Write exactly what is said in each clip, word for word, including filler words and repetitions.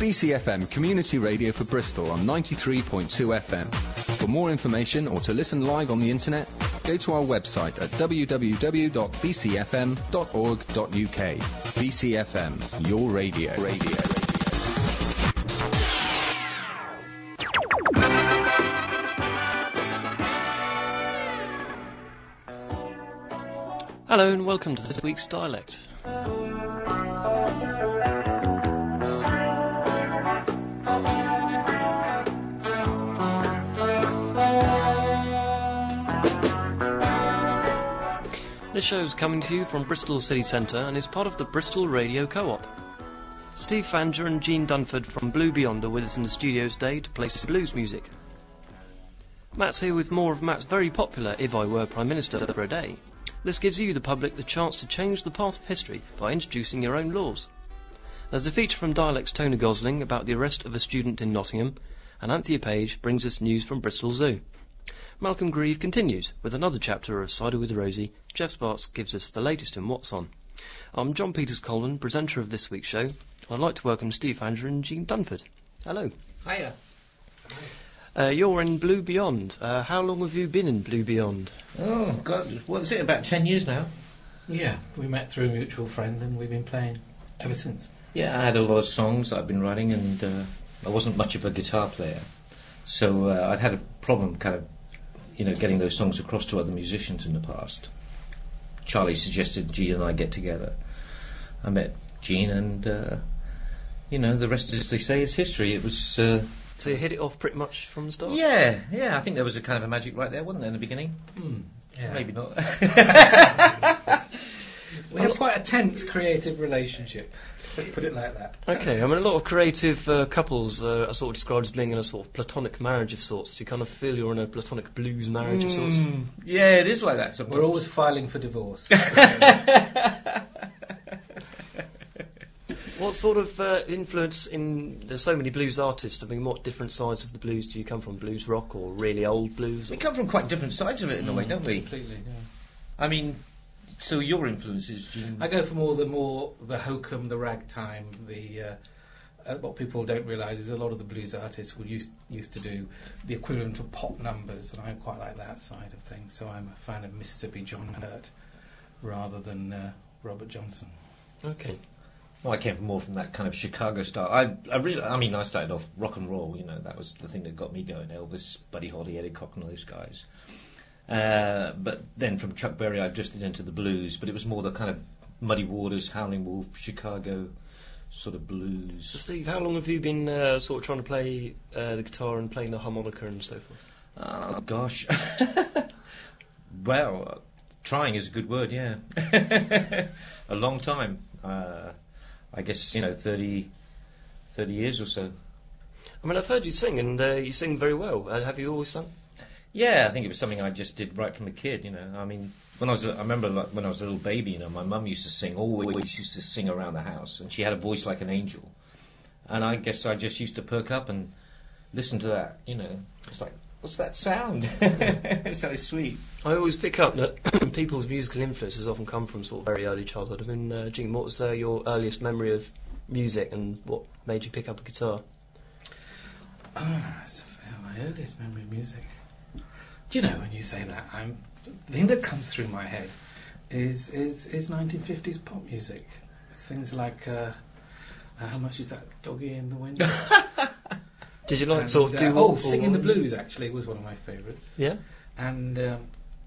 B C F M Community Radio for Bristol on ninety-three point two F M. For more information or to listen live on the internet, go to our website at w w w dot b c f m dot org dot u k. B C F M, your radio. Radio. Hello and welcome to this week's Dialect. This show is coming to you from Bristol City Centre and is part of the Bristol Radio Co-op. Steve Fanger and Jean Dunford from Blue Beyond are with us in the studio today to play some blues music. Matt's here with more of Matt's very popular If I Were Prime Minister for a Day. This gives you, the public, the chance to change the path of history by introducing your own laws. There's a feature from Dialect's Tony Gosling about the arrest of a student in Nottingham, and Anthea Page brings us news from Bristol Zoo. Malcolm Grieve continues with another chapter of Cider with Rosie. Jeff Sparks gives us the latest in What's On. I'm John Peters-Coleman, presenter of this week's show. I'd like to welcome Steve Fanger and Jean Dunford. Hello. Hiya. Uh, you're in Blue Beyond. Uh, how long have you been in Blue Beyond? Oh, God, what is it, about ten years now? Yeah, we met through a mutual friend and we've been playing ever since. Yeah, I had a lot of songs that I've been writing, and uh, I wasn't much of a guitar player. So uh, I'd had a problem kind of, you know, getting those songs across to other musicians in the past. Charlie suggested Jean and I get together. I met Jean and, uh, you know, the rest, as they say, is history. It was... Uh, So you hit it off pretty much from the start? Yeah, yeah, I think there was a kind of a magic right there, wasn't there, in the beginning? Mm, yeah. Maybe not. We have quite a tense creative relationship. Let's put it like that. Okay, I mean, a lot of creative uh, couples uh, are sort of described as being in a sort of platonic marriage of sorts. Do you kind of feel you're in a platonic blues marriage of sorts? Mm, yeah, it is like that. Sometimes. We're always filing for divorce. What sort of uh, influence in... There's so many blues artists. I mean, what different sides of the blues do you come from? Blues rock or really old blues? We come from quite different sides of it in a way, Mm, don't we? Completely, yeah. I mean, so your influences, Jean? I go for more the more the hokum, the ragtime, the uh, uh, what people don't realise is a lot of the blues artists will used used to do the equivalent of pop numbers, and I quite like that side of things. So I'm a fan of Mississippi John Hurt rather than uh, Robert Johnson. Okay. Well, I came from more from that kind of Chicago style. I, I, originally, I mean, I started off rock and roll. You know, that was the thing that got me going. Elvis, Buddy Holly, Eddie Cochran, all those guys. Uh, but then from Chuck Berry, I drifted into the blues. But it was more the kind of Muddy Waters, Howlin' Wolf, Chicago sort of blues. So, Steve, how long have you been uh, sort of trying to play uh, the guitar and playing the harmonica and so forth? Oh gosh. Well, uh, trying is a good word. Yeah, a long time. Uh, I guess, you know, thirty, thirty years or so. I mean, I've heard you sing, and uh, you sing very well. Uh, have you always sung? Yeah, I think it was something I just did right from a kid, you know. I mean, when I was, a, I remember like, when I was a little baby, you know, my mum used to sing, always used to sing around the house, and she had a voice like an angel. And I guess I just used to perk up and listen to that, you know. It's like, what's that sound? It's so sweet. I always pick up that people's musical influences often come from sort of very early childhood. I mean, uh, Jean, what was uh, your earliest memory of music, and what made you pick up a guitar? Ah, so my earliest memory of music. Do you know, when you say that, I'm the thing that comes through my head is is, is nineteen fifties pop music. Things like uh, uh, how much is that Doggy in the Wind? Did you like and, sort of do uh, what? oh, Singing the Blues actually was one of my favourites. Yeah. And um,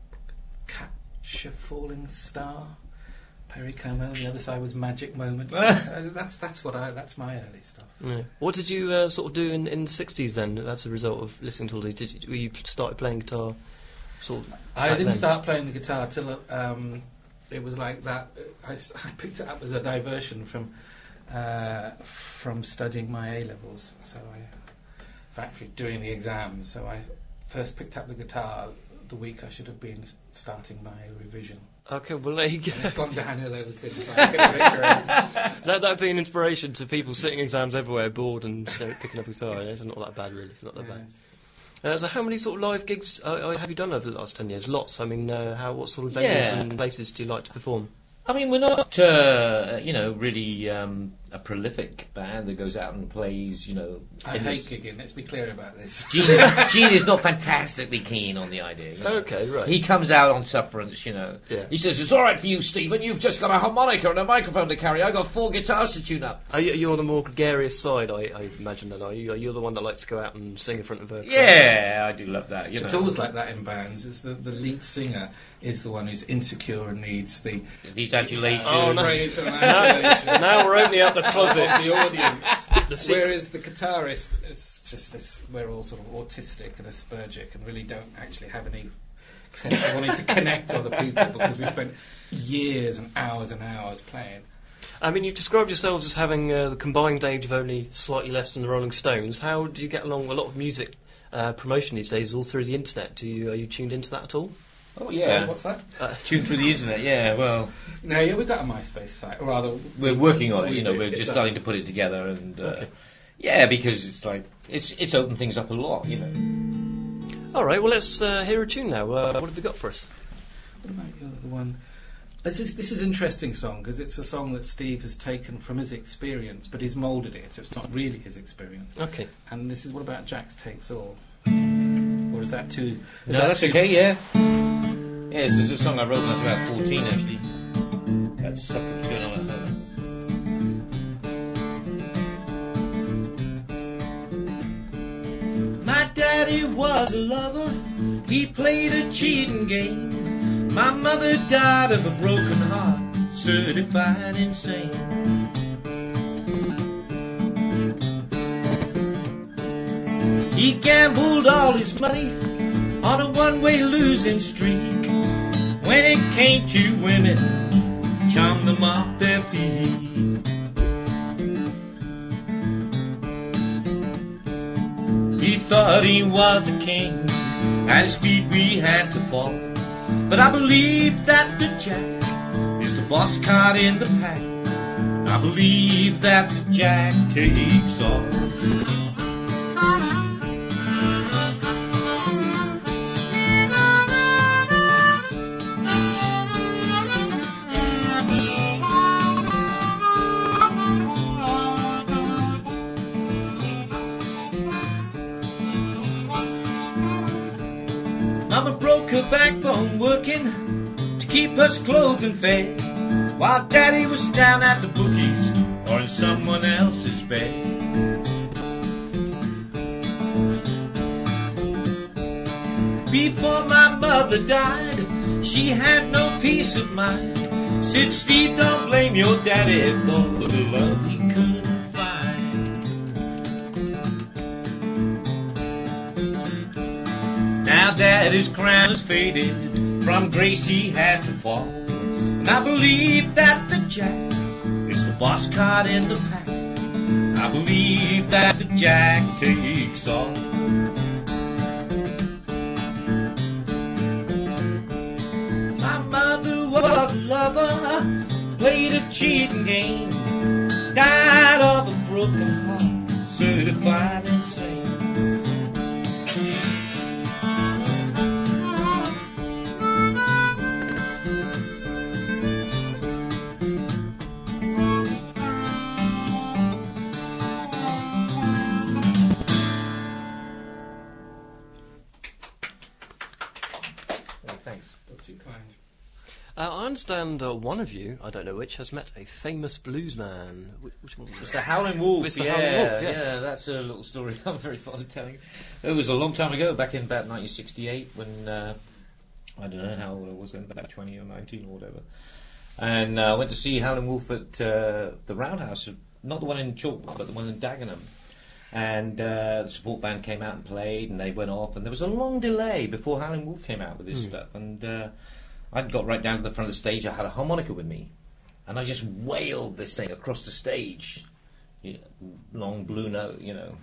Catch a Falling Star, Perry Como. The other side was Magic Moments. uh, that's that's what I. That's my early stuff. Yeah. What did you uh, sort of do in, in the sixties then? As a result of listening to all these, did you, you started playing guitar? Sort of. I didn't then? start playing the guitar till um, it was like that. I, I picked it up as a diversion from uh, from studying my A levels. So I, in fact, doing the exams. So I first picked up the guitar the week I should have been starting my revision. Okay, well there you go. And it's gone downhill ever since. that that'd be an inspiration to people sitting exams everywhere, bored and you know, picking up a guitar. It's not that bad, really. It's not that yes. bad. Uh, so, how many sort of live gigs uh, have you done over the last ten years? Lots. I mean, uh, how what sort of venues Yeah. and places do you like to perform? I mean, we're not, uh, you know, really um, a prolific band that goes out and plays, you know... I hate gigging, let's be clear about this. Gene, Gene is not fantastically keen on the idea. You know? Okay, right. He comes out on sufferance, you know. Yeah. He says, it's all right for you, Stephen, you've just got a harmonica and a microphone to carry. I've got four guitars to tune up. Are you, you're the more gregarious side, I, I imagine, then, are you? You're the one that likes to go out and sing in front of a... Yeah, I do love that, you know. It's always like that in bands. It's the, the lead singer is the one who's insecure and needs the... These adulations. Oh, no. praise and adulation Now we're opening up the closet. of the audience. The se- Whereas the guitarist is just this, we're all sort of autistic and aspergic and really don't actually have any sense of wanting to connect with other people because we spent years and hours and hours playing. I mean, you've described yourselves as having uh, the combined age of only slightly less than the Rolling Stones. How do you get along? A lot of music uh, promotion these days is all through the internet. Do you, are you tuned into that at all? Oh, yeah. So, what's that? Uh, Tuned through the internet, yeah, well... No, yeah, we've got a MySpace site, or rather... We're working on it, you know, we're it's just up. starting to put it together, and... Uh, Okay. Yeah, because it's like, it's it's opened things up a lot, you know. all right, well, let's uh, hear a tune now. Uh, what have you got for us? What about your the one... This is, this is an interesting song, because it's a song that Steve has taken from his experience, but he's moulded it, so it's not really his experience. Okay. And this is What About Jax Takes All? Or is that too... Is No, that that's too, okay, yeah. Yeah, this is a song I wrote when I was about fourteen, actually. Had something going on at home. My daddy was a lover, he played a cheating game. My mother died of a broken heart, certified insane. He gambled all his money on a one-way losing streak. When it came to women, charmed them off their feet. He thought he was a king, at his feet we had to fall. But I believe that the Jack is the boss card in the pack. I believe that the Jack takes all. Mama broke her backbone working to keep us clothed and fed, while Daddy was down at the bookies or in someone else's bed. Before my mother died, she had no peace of mind. Said, Steve, don't blame your daddy for the love he couldn't find. Now Daddy's crown is faded, from grace he had to fall. And I believe that the Jack is the boss card in the pack. I believe that the Jack takes all. My mother was a lover, played a cheating game, died of a broken heart, certified insane. Thanks. Not too kind. Uh, I understand uh, one of you, I don't know which, has met a famous bluesman. Which, which one was it? Mister Howlin' Wolf, Mister yeah, Howlin' Wolf, yes. yeah, that's a little story I'm very fond of telling. It was a long time ago, back in about nineteen sixty-eight, when, uh, I don't know how old I was then, about twenty or nineteen or whatever. And uh, I went to see Howlin' Wolf at uh, the Roundhouse, not the one in Chalkmore, but the one in Dagenham. And uh, the support band came out and played, and they went off, and there was a long delay before Howlin' Wolf came out with his Mm. stuff. And uh, I'd got right down to the front of the stage, I had a harmonica with me, and I just wailed this thing across the stage. Yeah, long blue note, you know.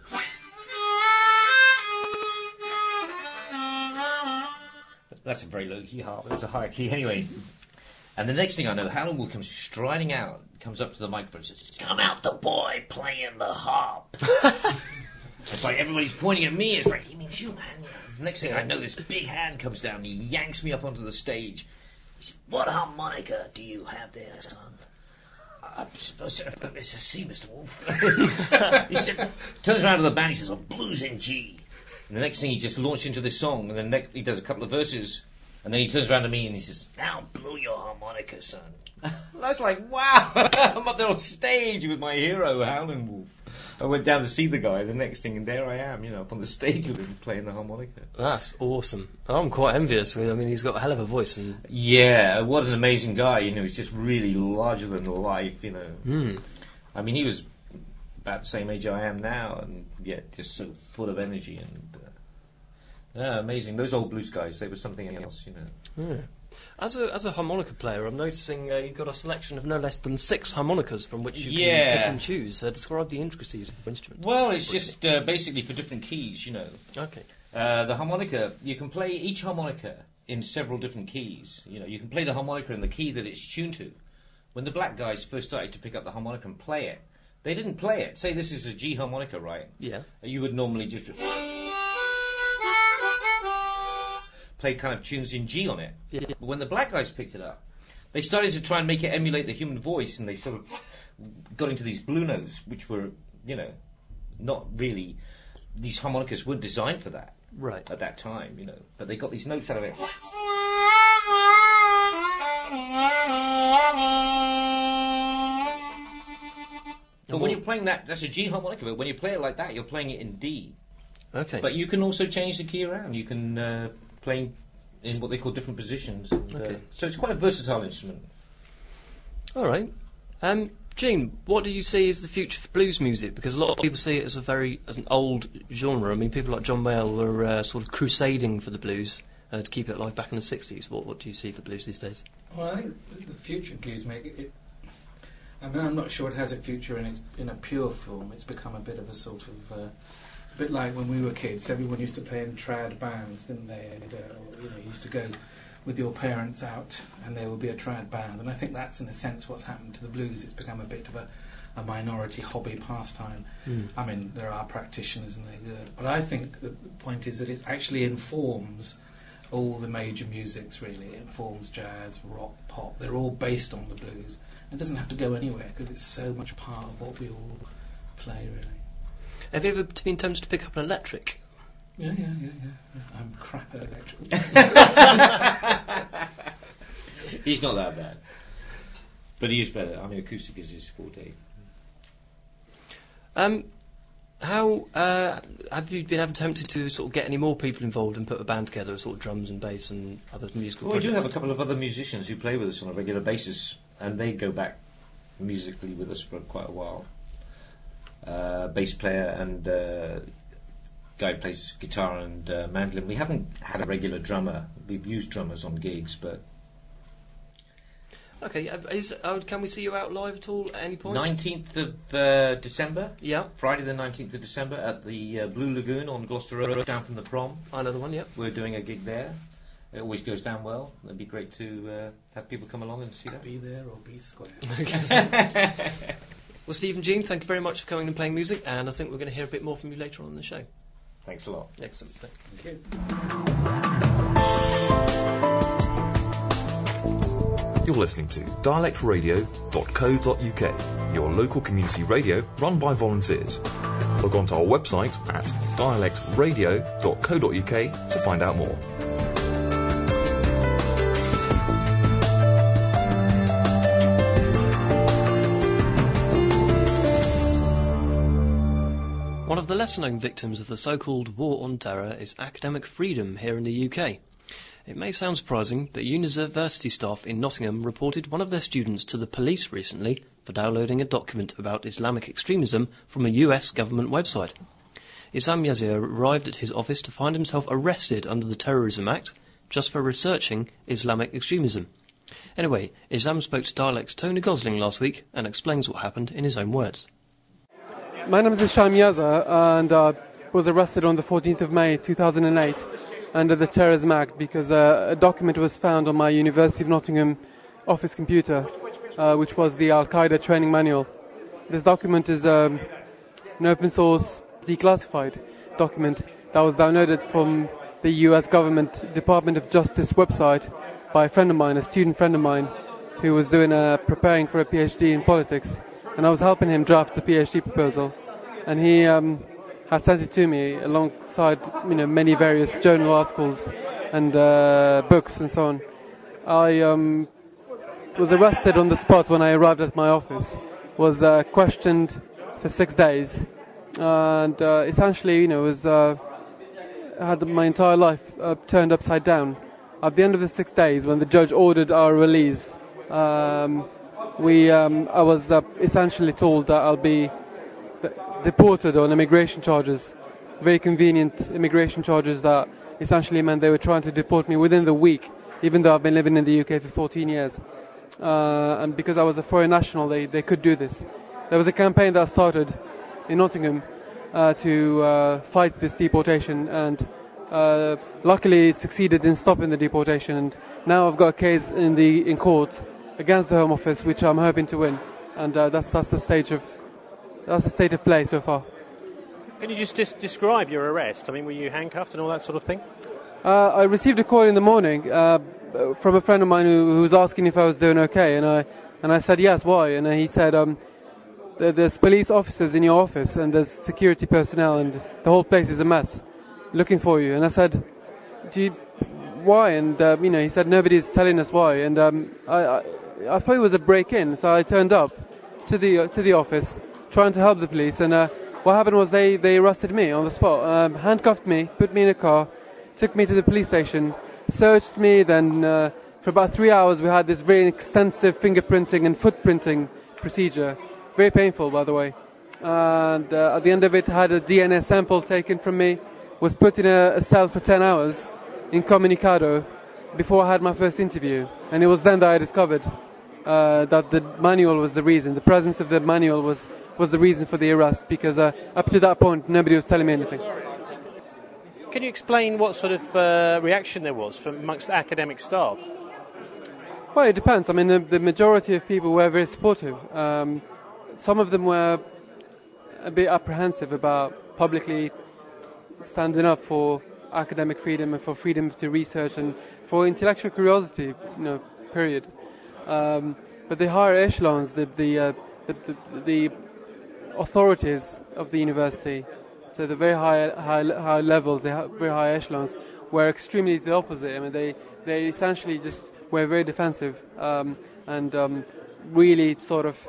That's a very low key harp. It was a higher key anyway. And the next thing I know, Howlin' Wolf comes striding out, comes up to the microphone and says, "Come out the boy playing the harp." It's like everybody's pointing at me. It's like, he means you, man. Next thing I know, this big hand comes down and he yanks me up onto the stage. He said, "What harmonica do you have there, son?" uh, it's a C, Mister Wolf. He said, turns around to the band, he says, a blues in G. And the next thing he just launched into this song, and then next, he does a couple of verses, and then he turns around to me and he says, now blow your harmonica, son. And I was like, wow, I'm up there on stage with my hero, Howlin' Wolf. I went down to see the guy, the next thing, and there I am, you know, up on the stage with him playing the harmonica. That's awesome. I'm quite envious. I mean, he's got a hell of a voice. And yeah, what an amazing guy, you know, he's just really larger than life, you know. Mm. I mean, he was about the same age I am now, and yet just so full of energy, and uh, yeah, amazing. Those old blues guys, they were something else, you know. Yeah. As a as a harmonica player, I'm noticing uh, you've got a selection of no less than six harmonicas from which you can yeah. pick and choose. Uh, describe the intricacies of the instrument. Well, it's just uh, basically for different keys, you know. Okay. Uh, the harmonica, you can play each harmonica in several different keys. You know, you can play the harmonica in the key that it's tuned to. When the black guys first started to pick up the harmonica and play it, they didn't play it. Say this is a G harmonica, right? Yeah. You would normally just play kind of tunes in G on it. Yeah. But when the black guys picked it up, they started to try and make it emulate the human voice, and they sort of got into these blue notes, which were, you know, not really, these harmonicas weren't designed for that. Right. At that time, you know. But they got these notes out of it. But when you're playing that, that's a G harmonica, but when you play it like that, you're playing it in D. Okay. But you can also change the key around. You can uh, play in what they call different positions. And, okay. uh, so it's quite a versatile instrument. All right. Um, Gene, what do you see as the future for blues music? Because a lot of people see it as a very as an old genre. I mean, people like John Mayall were uh, sort of crusading for the blues uh, to keep it alive back in the sixties. What what do you see for blues these days? Well, I think the future of blues music, it, I mean, I'm not sure it has a future in its in a pure form. It's become a bit of a sort of uh, a bit like when we were kids. Everyone used to play in trad bands, didn't they? And, uh, you know, you used to go with your parents out, and there would be a trad band. And I think that's, in a sense, what's happened to the blues. It's become a bit of a, a minority hobby pastime. Mm. I mean, there are practitioners, and they're good. But I think the, the point is that it actually informs all the major musics, really. It informs jazz, rock, pop. They're all based on the blues. It doesn't have to go anywhere, because it's so much part of what we all play, really. Have you ever been tempted to pick up an electric? Yeah, yeah, yeah, yeah. yeah. I'm crap at electric. He's not that bad. But he is better. I mean, acoustic is his forte. Um, how uh, have you been ever tempted to sort of get any more people involved and put a band together, sort of drums and bass and other musical Well, we do projects? have a couple of other musicians who play with us on a regular basis, and they go back musically with us for quite a while. Uh, bass player and uh, guy who plays guitar and uh, mandolin. We haven't had a regular drummer. We've used drummers on gigs, but Okay, uh, is, uh, can we see you out live at all at any point? nineteenth of uh, December, Yeah, Friday the nineteenth of December at the uh, Blue Lagoon on Gloucester Road, down from the prom. I know the one. Yeah. We're doing a gig there. It always goes down well. It'd be great to uh, have people come along and see that. Be there or be square. Well, Steve and Gene, thank you very much for coming and playing music, and I think we're going to hear a bit more from you later on in the show. Thanks a lot. Excellent. Thank Thank you. You're listening to dialect radio dot co dot uk, your local community radio run by volunteers. Log on to our website at dialect radio dot co dot uk to find out more. One of the lesser-known victims of the so-called War on Terror is academic freedom here in the U K. It may sound surprising, but university staff in Nottingham reported one of their students to the police recently for downloading a document about Islamic extremism from a U S government website. Issam Yazir arrived at his office to find himself arrested under the Terrorism Act just for researching Islamic extremism. Anyway, Issam spoke to Dialect's Tony Gosling last week and explains what happened in his own words. My name is Issam Yazir, and I uh, was arrested on the fourteenth of May two thousand eight under the Terrorism Act because uh, a document was found on my University of Nottingham office computer, uh, which was the Al-Qaeda training manual. This document is um, an open source, declassified document that was downloaded from the U S government Department of Justice website by a friend of mine, a student friend of mine, who was doing a, preparing for a PhD in politics, and I was helping him draft the PhD proposal, and he um, had sent it to me alongside, you know, many various journal articles and uh, books and so on. I um, was arrested on the spot when I arrived at my office, was uh, questioned for six days, and uh, essentially, you know, was uh, had my entire life uh, turned upside down. At the end of the six days, when the judge ordered our release, um, we um, I was uh, essentially told that I'll be deported on immigration charges, very convenient immigration charges that essentially meant they were trying to deport me within the week, even though I've been living in the U K for fourteen years. Uh, and because I was a foreign national, they, they could do this. There was a campaign that started in Nottingham uh, to uh, fight this deportation, and uh, luckily succeeded in stopping the deportation. And now I've got a case in the in court against the Home Office, which I'm hoping to win. And uh, that's that's the stage of that's the state of play so far. Can you just dis- describe your arrest? I mean, were you handcuffed and all that sort of thing? Uh, I received a call in the morning uh, from a friend of mine who, who was asking if I was doing okay, and I and I said yes. Why? And he said, um, "There's police officers in your office, and there's security personnel, and the whole place is a mess, looking for you." And I said, "Do you, why?" And uh, you know, he said, "Nobody's telling us why." And um, I, I I thought it was a break-in, so I turned up to the uh, to the office, trying to help the police. And uh, what happened was they they arrested me on the spot, um, handcuffed me, put me in a car, took me to the police station, searched me. Then uh, for about three hours we had this very extensive fingerprinting and footprinting procedure, very painful, by the way. And uh, at the end of it, had a D N A sample taken from me, was put in a, a cell for ten hours, incommunicado, before I had my first interview. And it was then that I discovered uh, that the manual was the reason. The presence of the manual was, was the reason for the arrest, because uh, up to that point nobody was telling me anything. Can you explain what sort of uh, reaction there was from amongst academic staff? Well, it depends. I mean, the, the majority of people were very supportive. Um, some of them were a bit apprehensive about publicly standing up for academic freedom and for freedom to research and for intellectual curiosity, you know, period. Um, but the higher echelons, the the, uh, the the the authorities of the university, so the very high high, high levels, the very high echelons, were extremely the opposite. I mean, they they essentially just were very defensive um, and um, really sort of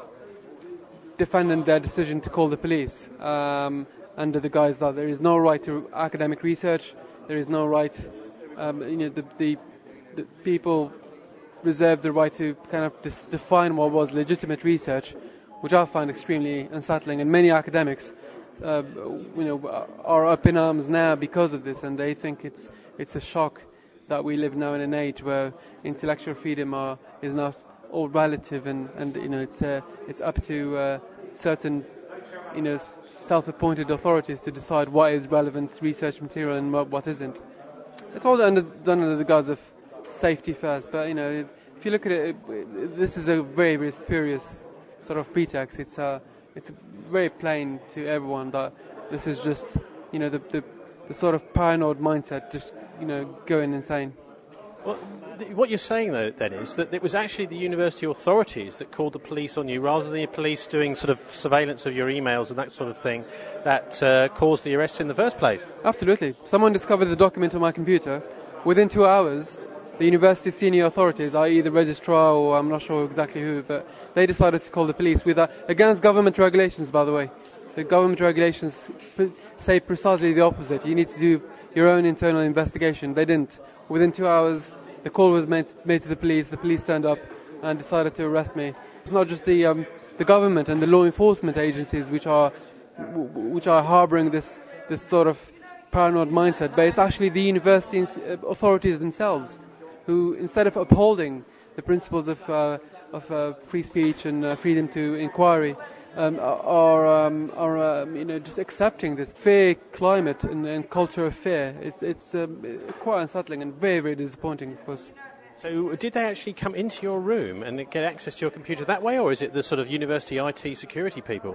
defending their decision to call the police um, under the guise that there is no right to academic research, there is no right, um, you know, the, the, the people reserve the right to kind of dis- define what was legitimate research, which I find extremely unsettling. And many academics, uh, you know, are up in arms now because of this, and they think it's it's a shock that we live now in an age where intellectual freedom are, is not all relative, and, and you know it's uh, it's up to uh, certain you know self-appointed authorities to decide what is relevant research material and what, what isn't. It's all under, done under the guise of safety first, but you know if you look at it, it this is a very very spurious sort of pretext. It's uh, it's very plain to everyone that this is just you know the the, the sort of paranoid mindset just you know going insane. Well, th- what you're saying, though, then, is that it was actually the university authorities that called the police on you, rather than the police doing sort of surveillance of your emails and that sort of thing, that uh, caused the arrest in the first place. Absolutely. Someone discovered the document on my computer. Within two hours, the university senior authorities, that is the registrar or I'm not sure exactly who, but they decided to call the police with uh, against government regulations, by the way. The government regulations p- say precisely the opposite. You need to do your own internal investigation. They didn't. Within two hours, the call was made, made to the police. The police turned up and decided to arrest me. It's not just the um, the government and the law enforcement agencies which are w- which are harbouring this this sort of paranoid mindset, but it's actually the university authorities themselves who, instead of upholding the principles of uh, of uh, free speech and uh, freedom to inquiry, Um, are um, are um, you know just accepting this fear climate and, and culture of fear. It's it's um, quite unsettling and very very disappointing, of course. So, did they actually come into your room and get access to your computer that way, or is it the sort of university I T security people?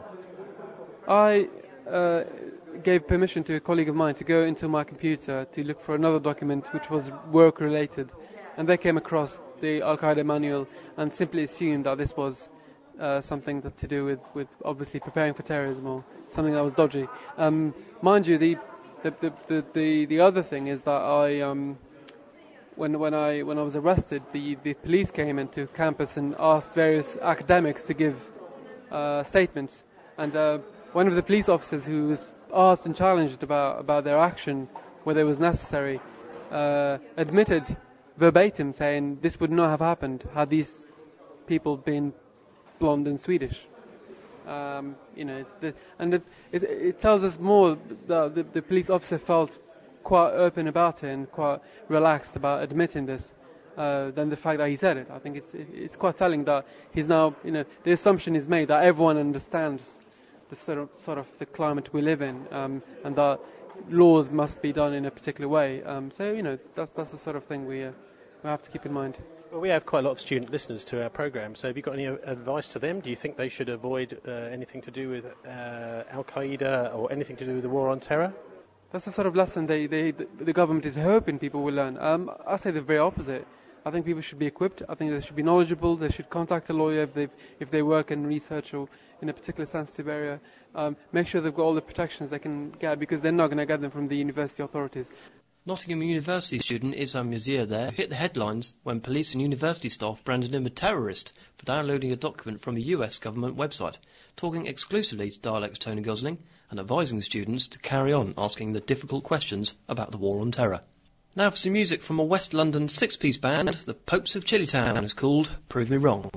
I uh, gave permission to a colleague of mine to go into my computer to look for another document which was work related, and they came across the Al Qaeda manual and simply assumed that this was uh, something that to do with, with obviously preparing for terrorism or something that was dodgy. Um, mind you, the the, the the the the other thing is that I um, when when I when I was arrested, the the police came into campus and asked various academics to give uh, statements, and uh, one of the police officers who was asked and challenged about about their action, whether it was necessary, uh, admitted verbatim saying this would not have happened had these people been blonde and Swedish. Um, you know, it's the, and it, it, it tells us more that the, the police officer felt quite open about it and quite relaxed about admitting this uh, than the fact that he said it. I think it's it, it's quite telling that he's now, you know, the assumption is made that everyone understands the sort of sort of the climate we live in, um, and that laws must be done in a particular way. Um, so, you know, that's that's the sort of thing we uh, we have to keep in mind. Well, we have quite a lot of student listeners to our programme, so have you got any advice to them? Do you think they should avoid uh, anything to do with uh, Al-Qaeda or anything to do with the war on terror? That's the sort of lesson they, they, the government is hoping people will learn. Um, I say the very opposite. I think people should be equipped. I think they should be knowledgeable. They should contact a lawyer if, they've, if they work in research or in a particular sensitive area. Um, make sure they've got all the protections they can get, because they're not going to get them from the university authorities. Nottingham University student Isam Yazir there hit the headlines when police and university staff branded him a terrorist for downloading a document from a U S government website, talking exclusively to Dialect's Tony Gosling and advising students to carry on asking the difficult questions about the war on terror. Now for some music from a West London six-piece band, the Popes of Chillytown is called Prove Me Wrong.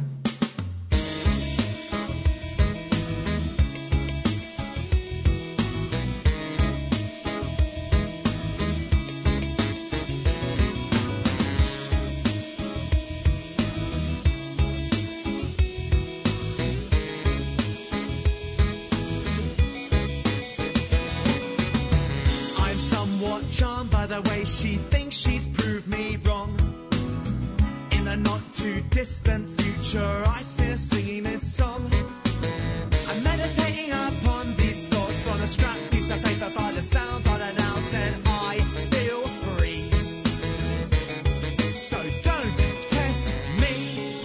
She thinks she's proved me wrong. In a not too distant future, I see her singing this song. I'm meditating upon these thoughts on a scrap piece of paper by the sound on an ounce, and I feel free. So don't test me.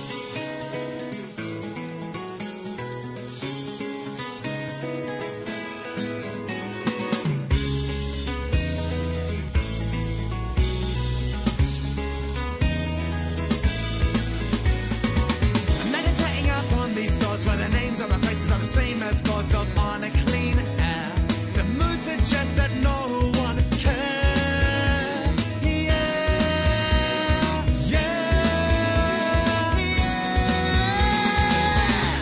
Same as gods up on a clean air. The mood suggests that no one cares. Yeah, yeah, yeah.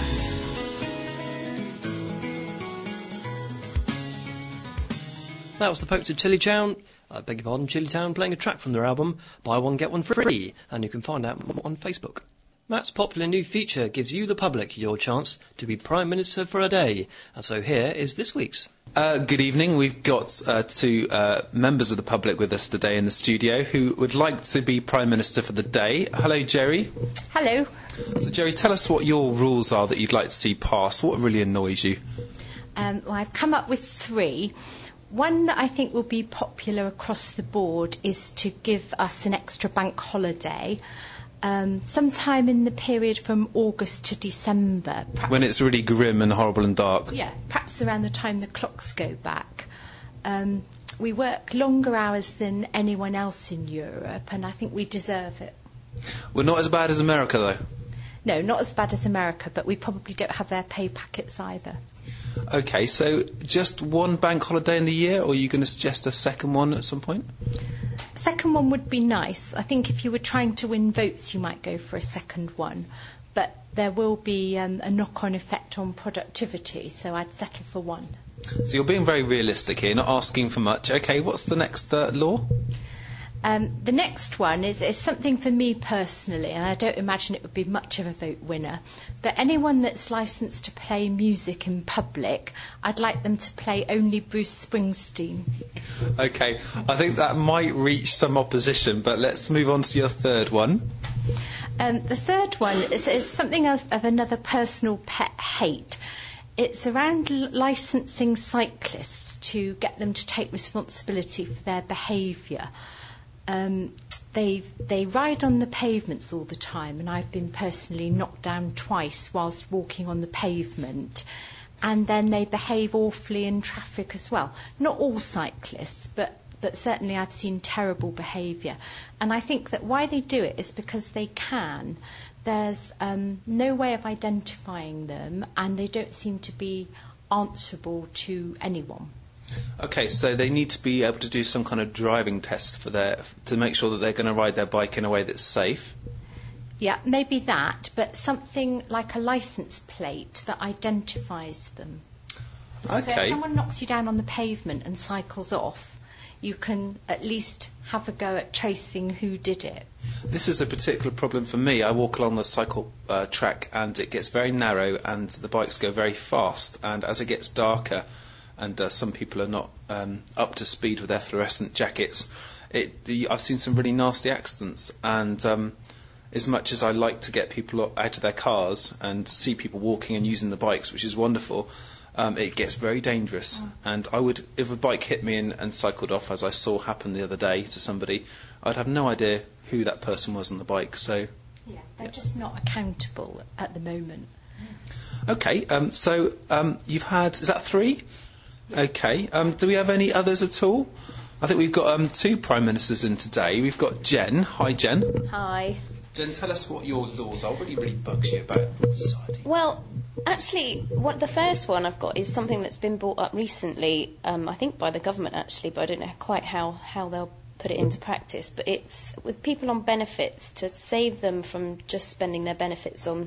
That was the Popes of Chillytown, I beg your pardon, Chillytown, playing a track from their album Buy One Get One Free, and you can find out more on Facebook. Matt's popular new feature gives you, the public, your chance to be Prime Minister for a day. And so here is this week's. Uh, good evening. We've got uh, two uh, members of the public with us today in the studio who would like to be Prime Minister for the day. Hello, Jerry. Hello. So, Jerry, tell us what your rules are that you'd like to see passed. What really annoys you? Um, well, I've come up with three. One that I think will be popular across the board is to give us an extra bank holiday. Um, sometime in the period from August to December. When it's really grim and horrible and dark. Yeah, perhaps around the time the clocks go back. Um, we work longer hours than anyone else in Europe, and I think we deserve it. We're not as bad as America, though. No, not as bad as America, but we probably don't have their pay packets either. OK, so just one bank holiday in the year, or are you going to suggest a second one at some point? Second one would be nice. I think if you were trying to win votes, you might go for a second one. But there will be um, a knock-on effect on productivity, so I'd settle for one. So you're being very realistic here, not asking for much. OK, what's the next uh, law? Um, the next one is, is something for me personally, and I don't imagine it would be much of a vote winner, but anyone that's licensed to play music in public, I'd like them to play only Bruce Springsteen. OK, I think that might reach some opposition, but let's move on to your third one. Um, the third one is, is something of, of another personal pet hate. It's around l- licensing cyclists to get them to take responsibility for their behaviour. Um, they they ride on the pavements all the time, and I've been personally knocked down twice whilst walking on the pavement. And then they behave awfully in traffic as well. Not all cyclists, but, but certainly I've seen terrible behaviour. And I think that why they do it is because they can. There's um, no way of identifying them, and they don't seem to be answerable to anyone. Okay, so they need to be able to do some kind of driving test for their to make sure that they're going to ride their bike in a way that's safe. Yeah, maybe that, but something like a licence plate that identifies them. Okay. So if someone knocks you down on the pavement and cycles off, you can at least have a go at tracing who did it. This is a particular problem for me. I walk along the cycle uh, track and it gets very narrow and the bikes go very fast. And as it gets darker and uh, some people are not um, up to speed with their fluorescent jackets, it, the, I've seen some really nasty accidents. And um, as much as I like to get people out of their cars and see people walking and using the bikes, which is wonderful, um, it gets very dangerous. Oh. And I would, if a bike hit me and, and cycled off, as I saw happen the other day to somebody, I'd have no idea who that person was on the bike. So, yeah, they're yeah. just not accountable at the moment. Okay, um, so um, you've had, is that three? Okay, um, do we have any others at all? I think we've got um, two Prime Ministers in today. We've got Jen. Hi, Jen. Hi. Jen, tell us what your laws are. What really, really bugs you about society? Well, actually, what the first one I've got is something that's been brought up recently, um, I think by the government, actually, but I don't know quite how, how they'll put it into practice. But it's with people on benefits, to save them from just spending their benefits on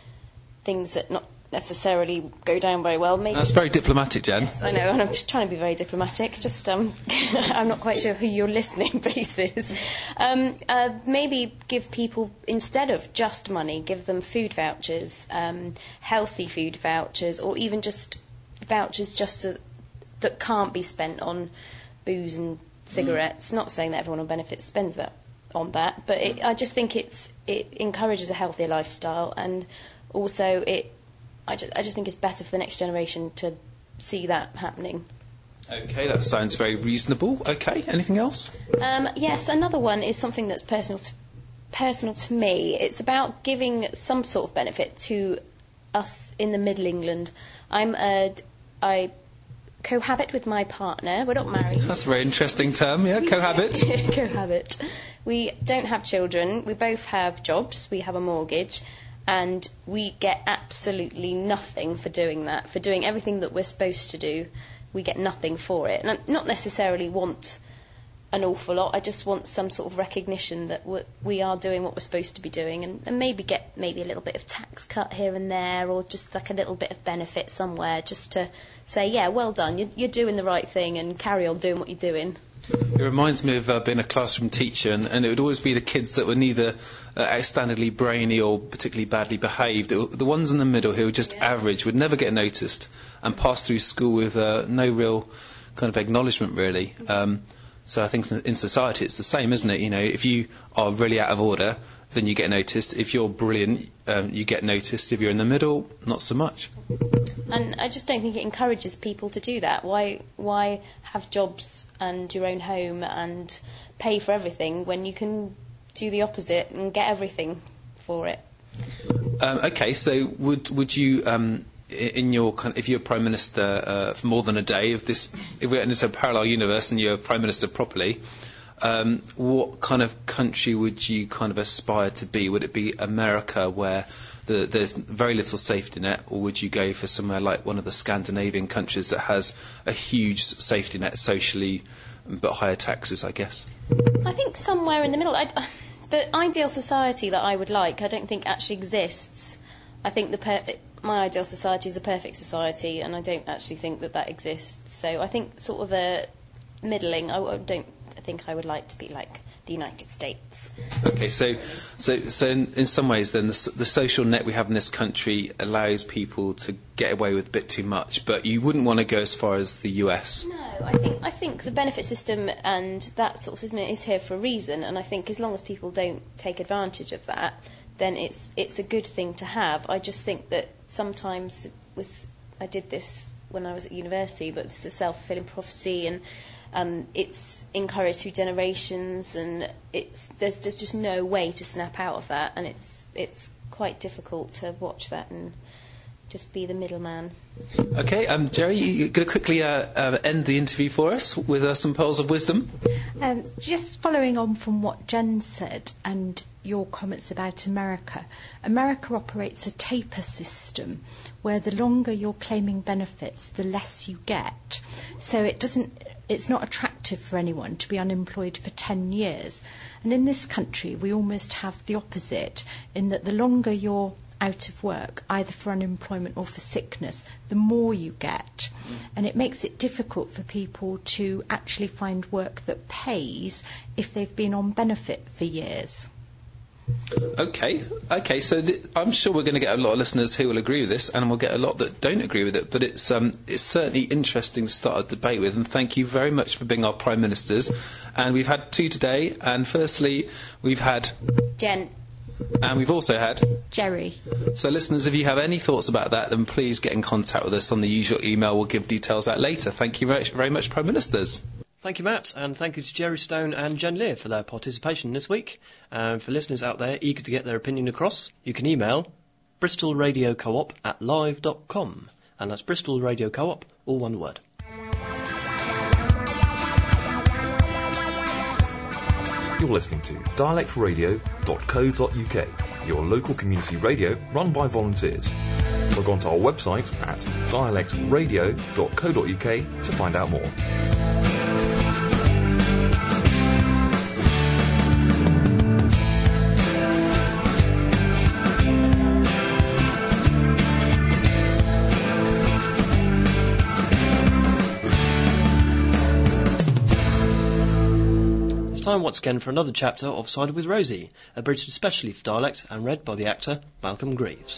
things that not necessarily go down very well. Maybe That's very diplomatic, Jen. Yes, I know, and I'm trying to be very diplomatic. Just, um, I'm not quite sure who your listening base is. Um, uh, maybe give people, instead of just money, give them food vouchers, um, healthy food vouchers, or even just vouchers just so, that can't be spent on booze and cigarettes. Mm. Not saying that everyone on benefits spends that on that, but it, I just think it's it encourages a healthier lifestyle, and also it. I just, I just think it's better for the next generation to see that happening. Okay, that sounds very reasonable. Okay, anything else? Um, yes, another one is something that's personal to, personal to me. It's about giving some sort of benefit to us in the Middle England. I'm a, I cohabit with my partner. We're not married. That's a very interesting term, yeah, cohabit. Cohabit. We don't have children. We both have jobs. We have a mortgage. And we get absolutely nothing for doing that, for doing everything that we're supposed to do. We get nothing for it. And I not necessarily want an awful lot. I just want some sort of recognition that we're, we are doing what we're supposed to be doing, and, and maybe get maybe a little bit of tax cut here and there, or just like a little bit of benefit somewhere, just to say, yeah, well done, you're, you're doing the right thing, and carry on doing what you're doing. It reminds me of uh, being a classroom teacher, and, and it would always be the kids that were neither uh, outstandingly brainy or particularly badly behaved. It, the ones in the middle who were just yeah. average would never get noticed and pass through school with uh, no real kind of acknowledgement, really. Um, so I think in society it's the same, isn't it? You know, if you are really out of order, then you get noticed. If you're brilliant, um, you get noticed. If you're in the middle, not so much. And I just don't think it encourages people to do that. Why why have jobs and your own home and pay for everything when you can do the opposite and get everything for it? Um, okay, so would would you, um, in your if you're Prime Minister uh, for more than a day, if this if we're in a parallel universe and you're Prime Minister properly, um, what kind of country would you kind of aspire to be? Would it be America, where The, there's very little safety net, or would you go for somewhere like one of the Scandinavian countries that has a huge safety net socially, but higher taxes, I guess? I think somewhere in the middle. I, the ideal society that I would like, I don't think actually exists. I think the per, my ideal society is a perfect society, and I don't actually think that that exists. So I think sort of a middling. I, I don't think I would like to be like the United States. Okay, so so so in, in some ways, then the, the social net we have in this country allows people to get away with a bit too much, but you wouldn't want to go as far as the U S. No, I think I think the benefit system and that sort of system is here for a reason, and I think as long as people don't take advantage of that, then it's it's a good thing to have. I just think that sometimes it was I did this when I was at university, but this is a self-fulfilling prophecy, and um, it's encouraged through generations, and it's there's, there's just no way to snap out of that, and it's it's quite difficult to watch that and just be the middleman. Okay, um, Jerry, you're going to quickly uh, uh, end the interview for us with uh, some pearls of wisdom. Um, just following on from what Jen said and your comments about America, America operates a taper system where the longer you're claiming benefits, the less you get. So it doesn't, it's not attractive for anyone to be unemployed for ten years. And in this country, we almost have the opposite, in that the longer you're out of work, either for unemployment or for sickness, the more you get. And it makes it difficult for people to actually find work that pays if they've been on benefit for years. Okay, okay. So th- I'm sure we're going to get a lot of listeners who will agree with this, and we'll get a lot that don't agree with it. But it's um, it's certainly interesting to start a debate with. And thank you very much for being our prime ministers. And we've had two today. And firstly, we've had Jen. And we've also had Jerry. So listeners, if you have any thoughts about that, then please get in contact with us on the usual email. We'll give details out later. Thank you very, very much, Prime Ministers. Thank you, Matt, and thank you to Jerry Stone and Jen Lear for their participation this week. And for listeners out there eager to get their opinion across, you can email bristol radio co op at live dot com. And that's Bristol Radio Co-op, all one word. You're listening to dialect radio dot co dot u k, your local community radio run by volunteers. Log on to our website at dialect radio dot co dot u k to find out more. Time once again for another chapter of Cider with Rosie, abridged especially for dialect and read by the actor Malcolm Greaves.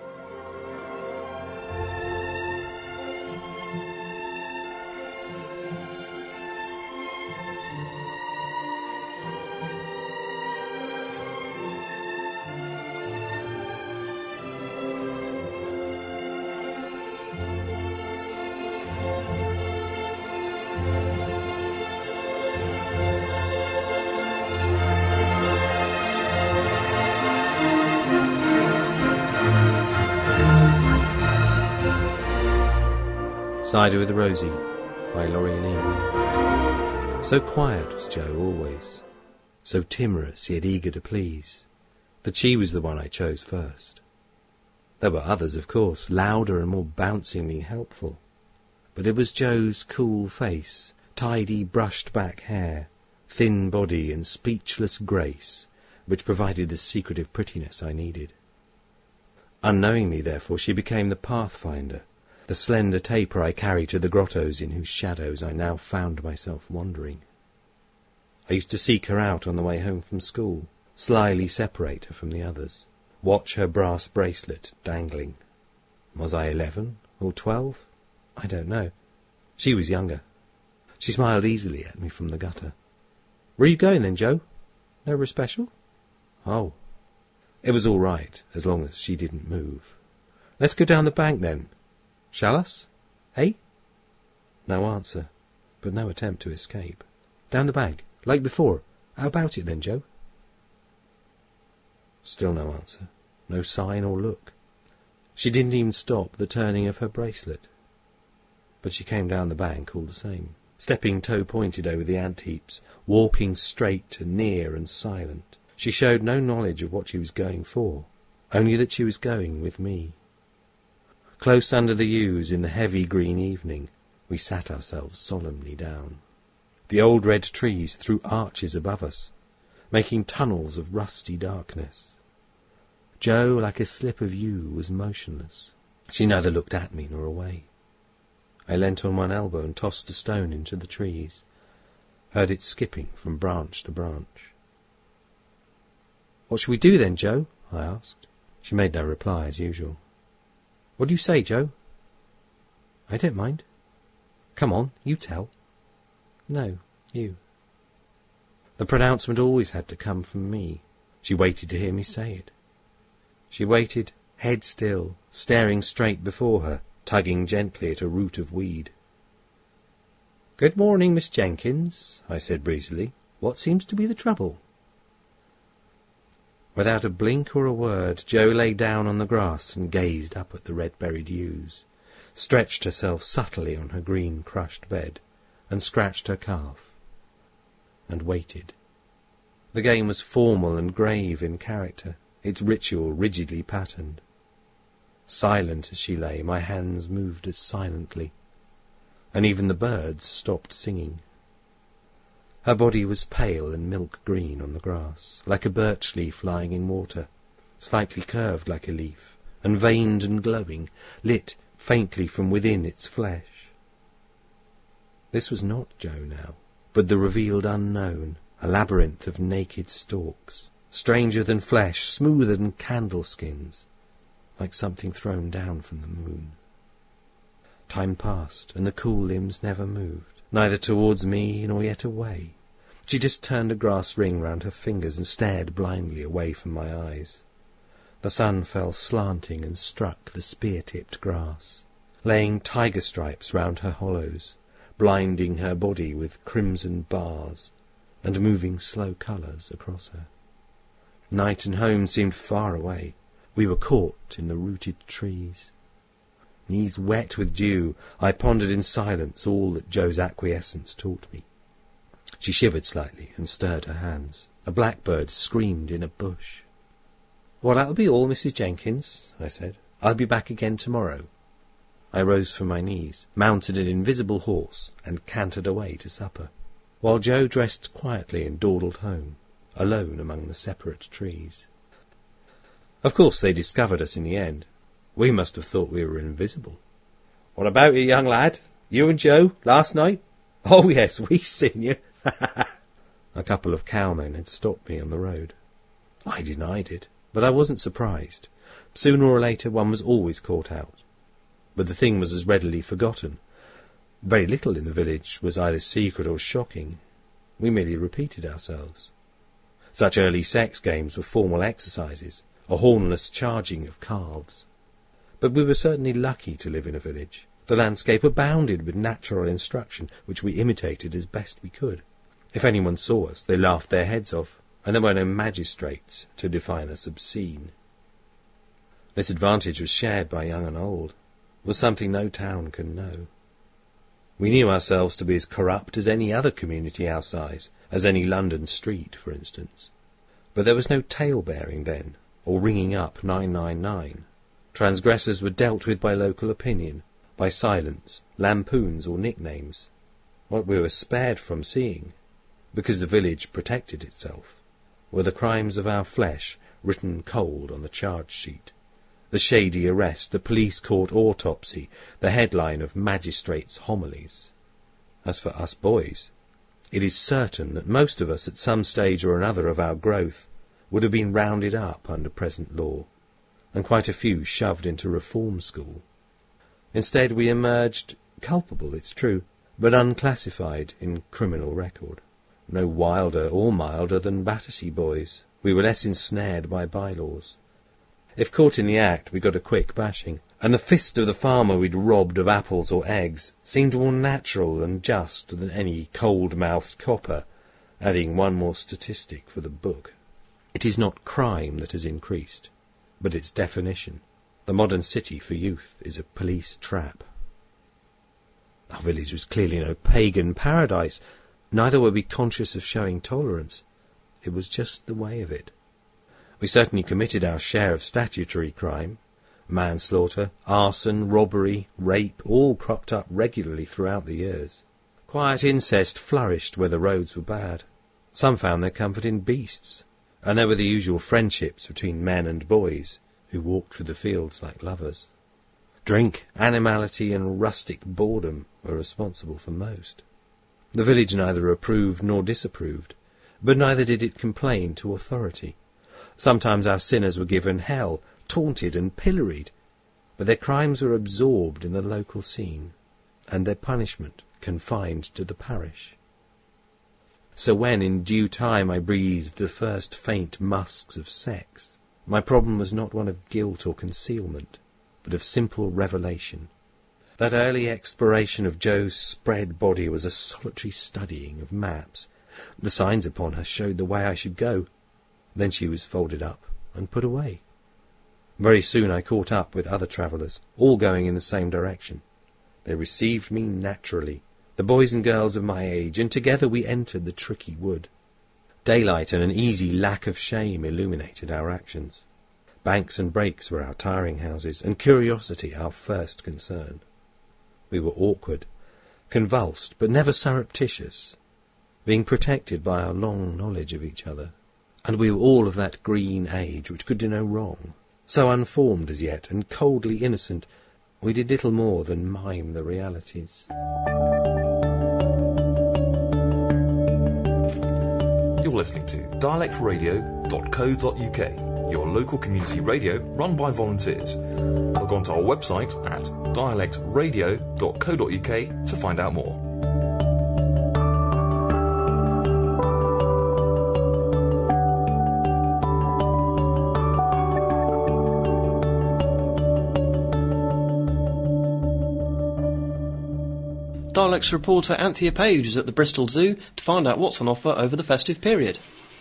Cider with Rosie by Laurie Lee. So quiet was Jo always, so timorous yet eager to please, that she was the one I chose first. There were others, of course, louder and more bouncingly helpful, but it was Jo's cool face, tidy brushed back hair, thin body and speechless grace which provided the secretive prettiness I needed. Unknowingly, therefore, she became the pathfinder, the slender taper I carried to the grottos in whose shadows I now found myself wandering. I used to seek her out on the way home from school, slyly separate her from the others, watch her brass bracelet dangling. Was I eleven or twelve? I don't know. She was younger. She smiled easily at me from the gutter. "Where are you going then, Jo? Nowhere special?" "Oh." It was all right, as long as she didn't move. "Let's go down the bank then. Shall us? Eh?" No answer, but no attempt to escape. "Down the bank, like before. How about it then, Jo?" Still no answer, no sign or look. She didn't even stop the turning of her bracelet. But she came down the bank all the same, stepping toe-pointed over the ant-heaps, walking straight and near and silent. She showed no knowledge of what she was going for, only that she was going with me. Close under the yews in the heavy green evening, we sat ourselves solemnly down. The old red trees threw arches above us, making tunnels of rusty darkness. Jo, like a slip of yew, was motionless. She neither looked at me nor away. I leant on one elbow and tossed a stone into the trees, heard it skipping from branch to branch. "What shall we do then, Jo?" I asked. She made no reply as usual. "What do you say, Jo?" "I don't mind." "Come on, you tell." "No, you." The pronouncement always had to come from me. She waited to hear me say it. She waited, head still, staring straight before her, tugging gently at a root of weed. "Good morning, Miss Jenkins," I said breezily. "What seems to be the trouble?" Without a blink or a word, Jo lay down on the grass and gazed up at the red-berried yews, stretched herself subtly on her green crushed bed, and scratched her calf, and waited. The game was formal and grave in character, its ritual rigidly patterned. Silent as she lay, my hands moved as silently, and even the birds stopped singing. Her body was pale and milk-green on the grass, like a birch leaf lying in water, slightly curved like a leaf, and veined and glowing, lit faintly from within its flesh. This was not Jo now, but the revealed unknown, a labyrinth of naked stalks, stranger than flesh, smoother than candle skins, like something thrown down from the moon. Time passed, and the cool limbs never moved, neither towards me nor yet away. She just turned a grass ring round her fingers and stared blindly away from my eyes. The sun fell slanting and struck the spear-tipped grass, laying tiger stripes round her hollows, blinding her body with crimson bars, and moving slow colours across her. Night and home seemed far away. We were caught in the rooted trees. Knees wet with dew, I pondered in silence all that Jo's acquiescence taught me. She shivered slightly and stirred her hands. A blackbird screamed in a bush. "Well, that'll be all, Missus Jenkins," I said. "I'll be back again tomorrow." I rose from my knees, mounted an invisible horse, and cantered away to supper, while Jo dressed quietly and dawdled home, alone among the separate trees. Of course they discovered us in the end. We must have thought we were invisible. "What about it, young lad? You and Jo, last night?" "Oh, yes, we seen you." A couple of cowmen had stopped me on the road. I denied it, but I wasn't surprised. Sooner or later one was always caught out. But the thing was as readily forgotten. Very little in the village was either secret or shocking. We merely repeated ourselves. Such early sex games were formal exercises, a hornless charging of calves. But we were certainly lucky to live in a village. The landscape abounded with natural instruction, which we imitated as best we could. If anyone saw us, they laughed their heads off, and there were no magistrates to define us obscene. This advantage was shared by young and old, was something no town can know. We knew ourselves to be as corrupt as any other community our size, as any London street, for instance. But there was no tale-bearing then, or ringing up nine nine nine. Transgressors were dealt with by local opinion, by silence, lampoons or nicknames. What we were spared from seeing, because the village protected itself, were the crimes of our flesh written cold on the charge sheet. The shady arrest, the police court autopsy, the headline of magistrates' homilies. As for us boys, it is certain that most of us at some stage or another of our growth would have been rounded up under present law, and quite a few shoved into reform school. Instead we emerged, culpable, it's true, but unclassified in criminal record. No wilder or milder than Battersea boys. We were less ensnared by bylaws. If caught in the act, we got a quick bashing, and the fist of the farmer we'd robbed of apples or eggs seemed more natural and just than any cold-mouthed copper, adding one more statistic for the book. It is not crime that has increased, but its definition. The modern city for youth is a police trap. Our village was clearly no pagan paradise, neither were we conscious of showing tolerance. It was just the way of it. We certainly committed our share of statutory crime. Manslaughter, arson, robbery, rape, all cropped up regularly throughout the years. Quiet incest flourished where the roads were bad. Some found their comfort in beasts, and there were the usual friendships between men and boys, who walked through the fields like lovers. Drink, animality, and rustic boredom were responsible for most. The village neither approved nor disapproved, but neither did it complain to authority. Sometimes our sinners were given hell, taunted and pilloried, but their crimes were absorbed in the local scene, and their punishment confined to the parish. So when in due time I breathed the first faint musks of sex, my problem was not one of guilt or concealment, but of simple revelation. That early exploration of Jo's spread body was a solitary studying of maps. The signs upon her showed the way I should go. Then she was folded up and put away. Very soon I caught up with other travellers, all going in the same direction. They received me naturally, the boys and girls of my age, and together we entered the tricky wood. Daylight and an easy lack of shame illuminated our actions. Banks and breaks were our tiring houses, and curiosity our first concern. We were awkward, convulsed, but never surreptitious, being protected by our long knowledge of each other. And we were all of that green age which could do no wrong. So unformed as yet, and coldly innocent, we did little more than mime the realities. You're listening to dialect radio dot co dot uk, your local community radio run by volunteers. Log on to our website at dialect radio dot co dot uk to find out more. Dialects reporter Anthea Page is at the Bristol Zoo to find out what's on offer over the festive period.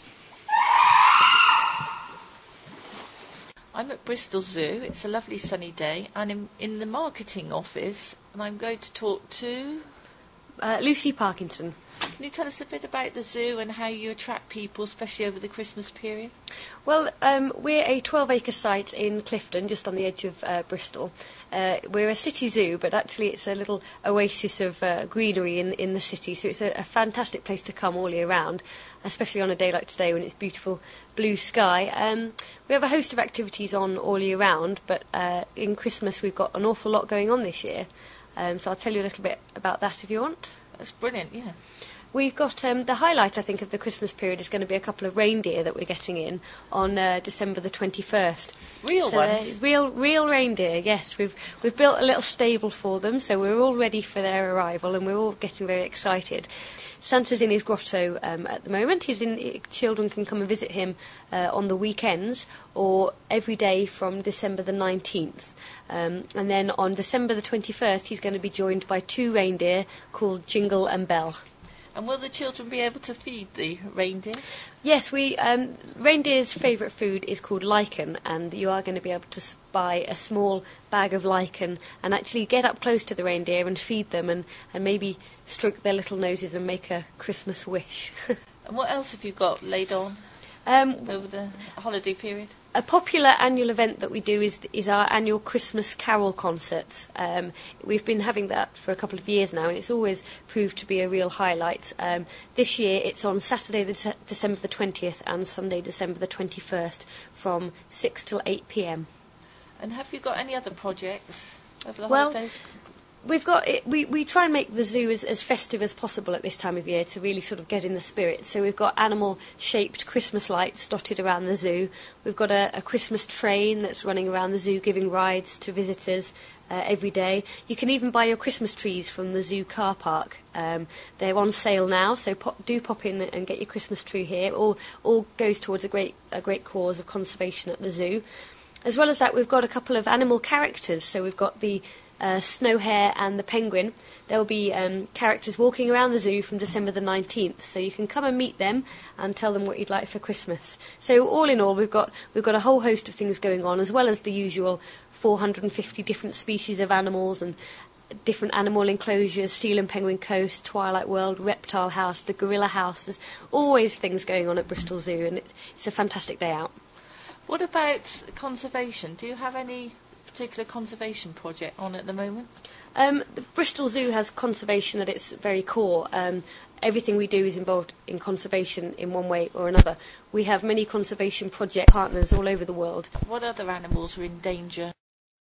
I'm at Bristol Zoo. It's a lovely sunny day, and I'm in the marketing office, and I'm going to talk to uh, Lucy Parkinson. Can you tell us a bit about the zoo and how you attract people, especially over the Christmas period? Well, um, we're a twelve-acre site in Clifton, just on the edge of uh, Bristol. Uh, we're a city zoo, but actually it's a little oasis of uh, greenery in in the city, so it's a, a fantastic place to come all year round, especially on a day like today when it's beautiful blue sky. Um, we have a host of activities on all year round, but uh, in Christmas we've got an awful lot going on this year, um, so I'll tell you a little bit about that if you want. That's brilliant, yeah. We've got um, the highlight, I think, of the Christmas period is going to be a couple of reindeer that we're getting in on uh, December the twenty-first. Real so, ones? Uh, real, real reindeer, yes. We've we've built a little stable for them, so we're all ready for their arrival, and we're all getting very excited. Santa's in his grotto um, at the moment. He's in. Children can come and visit him uh, on the weekends or every day from December the nineteenth. Um, and then on December the twenty-first, he's going to be joined by two reindeer called Jingle and Bell. And will the children be able to feed the reindeer? Yes, we um, reindeer's favourite food is called lichen, and you are going to be able to buy a small bag of lichen and actually get up close to the reindeer and feed them and, and maybe stroke their little noses and make a Christmas wish. And what else have you got laid on um, over the holiday period? A popular annual event that we do is is our annual Christmas Carol concert. Um, we've been having that for a couple of years now, and it's always proved to be a real highlight. Um, this year it's on Saturday, the de- December the twentieth, and Sunday, December the twenty-first, from six till eight p.m. And have you got any other projects over the well, holidays? We've got it, we we try and make the zoo as, as festive as possible at this time of year to really sort of get in the spirit. So we've got animal-shaped Christmas lights dotted around the zoo. We've got a, a Christmas train that's running around the zoo, giving rides to visitors uh, every day. You can even buy your Christmas trees from the zoo car park. Um, they're on sale now, so pop, do pop in and get your Christmas tree here. All all goes towards a great a great cause of conservation at the zoo. As well as that, we've got a couple of animal characters. So we've got the Uh, Snow Hare and the Penguin. There'll be um, characters walking around the zoo from December the nineteenth, so you can come and meet them and tell them what you'd like for Christmas. So all in all, we've got we've got a whole host of things going on, as well as the usual four hundred fifty different species of animals and different animal enclosures, Seal and Penguin Coast, Twilight World, Reptile House, the Gorilla House. There's always things going on at Bristol Zoo, and it, it's a fantastic day out. What about conservation? Do you have any particular conservation project on at the moment? Um, the Bristol Zoo has conservation at its very core. Um, everything we do is involved in conservation in one way or another. We have many conservation project partners all over the world. What other animals are in danger?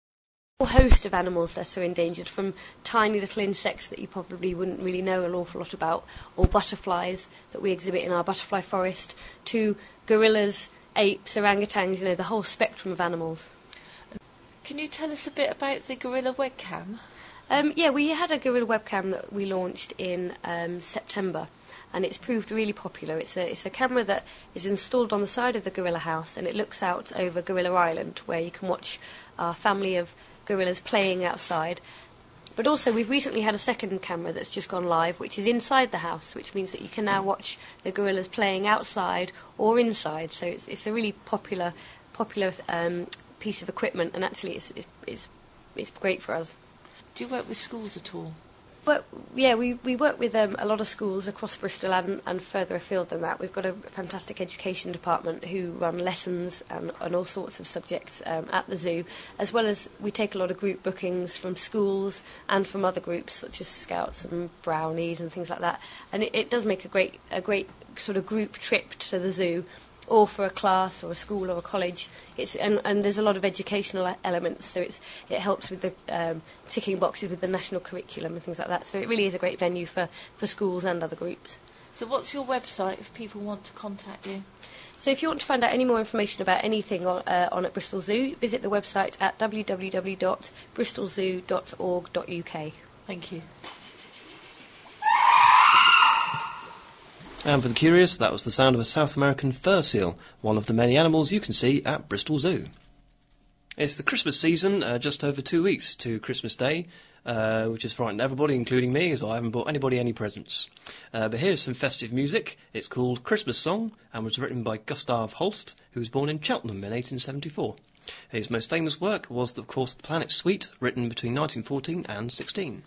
A whole host of animals that are endangered, from tiny little insects that you probably wouldn't really know an awful lot about, or butterflies that we exhibit in our butterfly forest, to gorillas, apes, orangutans, you know, the whole spectrum of animals. Can you tell us a bit about the Gorilla webcam? Um, yeah, we had a Gorilla webcam that we launched in um, September, and it's proved really popular. It's a it's a camera that is installed on the side of the Gorilla House, and it looks out over Gorilla Island, where you can watch our family of gorillas playing outside. But also, we've recently had a second camera that's just gone live, which is inside the house, which means that you can now watch the gorillas playing outside or inside. So it's it's a really popular popular um, piece of equipment, and actually, it's it's it's, it's great for us. Do you work with schools at all? But yeah, we, we work with um, a lot of schools across Bristol and, and further afield than that. We've got a fantastic education department who run lessons and, and all sorts of subjects um, at the zoo, as well as we take a lot of group bookings from schools and from other groups such as Scouts and Brownies and things like that. And it, it does make a great a great sort of group trip to the zoo, or for a class or a school or a college. It's and, and there's a lot of educational elements, so it's it helps with the um, ticking boxes with the national curriculum and things like that. So it really is a great venue for, for schools and other groups. So what's your website if people want to contact you? So if you want to find out any more information about anything on, uh, on at Bristol Zoo, visit the website at w w w dot bristol zoo dot org dot u k. Thank you. And for the curious, that was the sound of a South American fur seal, one of the many animals you can see at Bristol Zoo. It's the Christmas season, uh, just over two weeks to Christmas Day, uh, which has frightened everybody, including me, as I haven't bought anybody any presents. Uh, but here's some festive music. It's called Christmas Song, and was written by Gustav Holst, who was born in Cheltenham in eighteen seventy-four. His most famous work was, of course, The Planet Suite, written between nineteen fourteen and sixteen.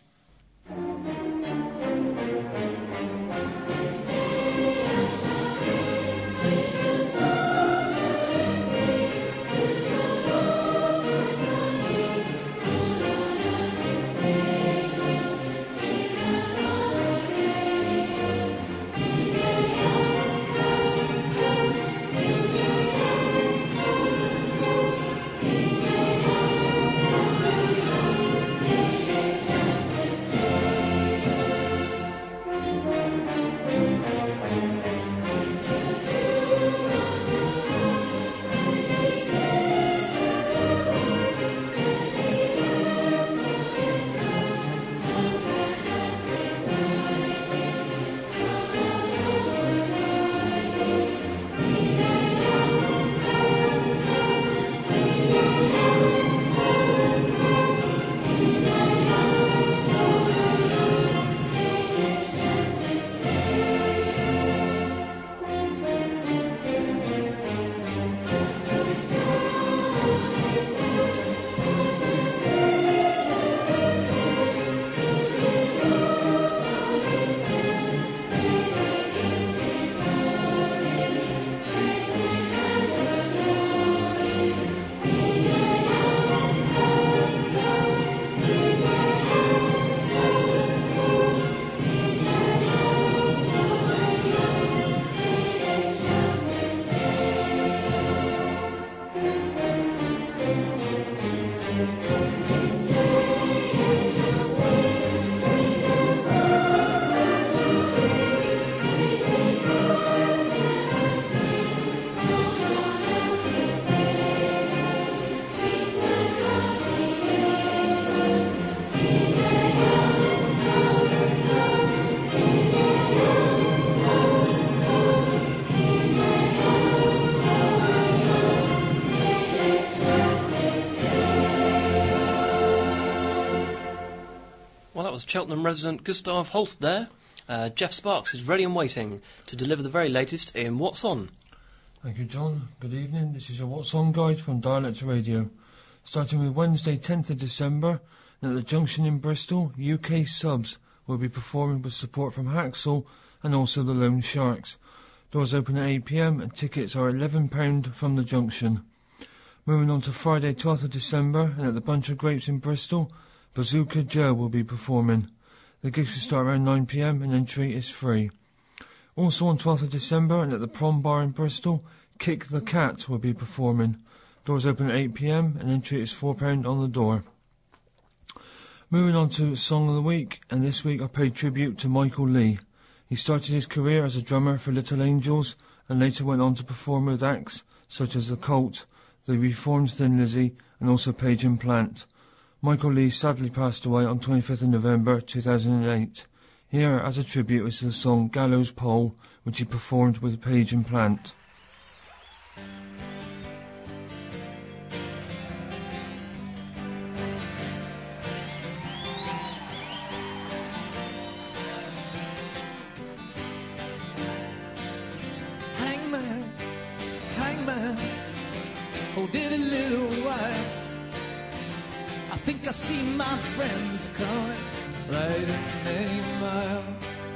Was Cheltenham resident Gustav Holst there. Uh, Jeff Sparks is ready and waiting to deliver the very latest in What's On. Thank you, John. Good evening. This is your What's On guide from Dialect Radio. Starting with Wednesday, tenth of December, and at the Junction in Bristol, U K Subs will be performing with support from Haxel and also the Lone Sharks. Doors open at eight p m and tickets are eleven pounds from the Junction. Moving on to Friday, twelfth of December, and at the Bunch of Grapes in Bristol, Bazooka Joe will be performing. The gigs will start around nine p m and entry is free. Also on twelfth of December and at the Prom Bar in Bristol, Kick the Cat will be performing. Doors open at eight p m and entry is four pounds on the door. Moving on to Song of the Week, and this week I paid tribute to Michael Lee. He started his career as a drummer for Little Angels and later went on to perform with acts such as The Cult, The Reformed Thin Lizzy and also Page and Plant. Michael Lee sadly passed away on twenty-fifth of November two thousand eight. Here, as a tribute, is the song Gallows Pole, which he performed with Page and Plant. think I see my friends coming, riding many miles.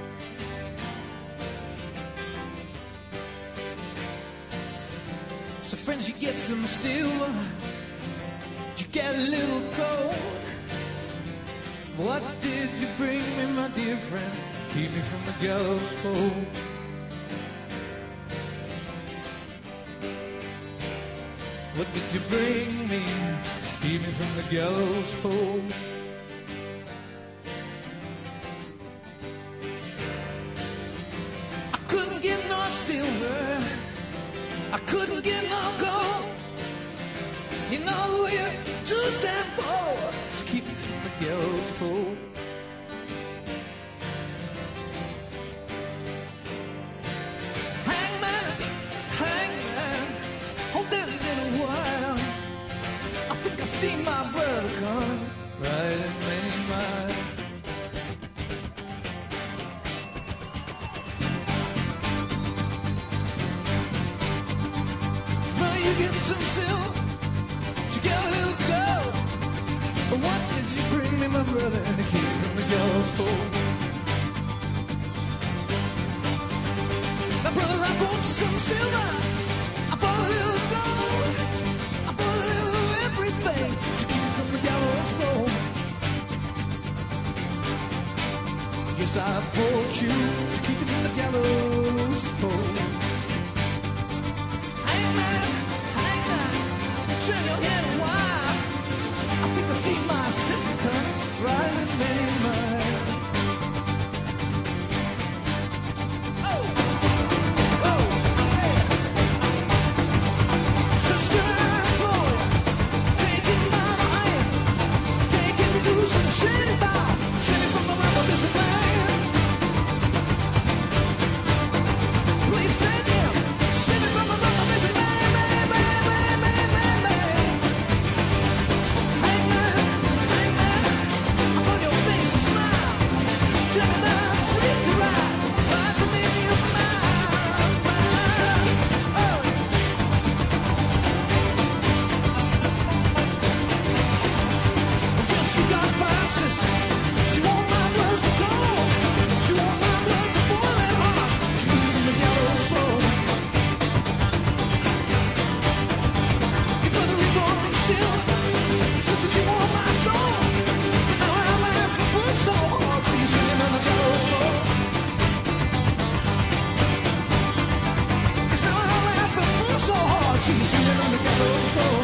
So friends, you get some silver, you get a little cold. What did you bring me, my dear friend? Keep me from the gallows pole. What did you bring me? Keep me from the gallows pole. I couldn't get no silver, I couldn't get no gold. You know you're too damn poor to keep me from the gallows pole. Hangman, hangman, hold that a little while. I think I see my brother coming, riding many miles. Well, you get some silver, you get a little gold. But what did you bring me, my brother, to keep me from the gallows pole? Now, brother, I brought you some silver, I brought a little gold, I brought a little everything to keep you from the gallows pole. Yes, I brought you to keep you from the gallows pole. Hangman, hangman, turn your head a while. I think I see my sister come riding many miles. Oh, oh, yeah. Sister, boy, taking my hand, taking me to some shady bar, shady from the river, this is man. Please stand here, shady from the river, this is man, man, man, man, man, man, man. Hangman, hangman, upon your face a smile. Tell me that I'm free to ride, ride for me of mine, mine. Oh. Yes, you got a fine sister. She want my blood to gold. She want my blood to boil and hot. She's in the gallows pole. You better leave on me silver. Sister, she want my soul. But now I'm laughing for so hard. She's singing on the gallows pole. 'Cause now I'm laughing for so hard. She's singing on the gallows pole.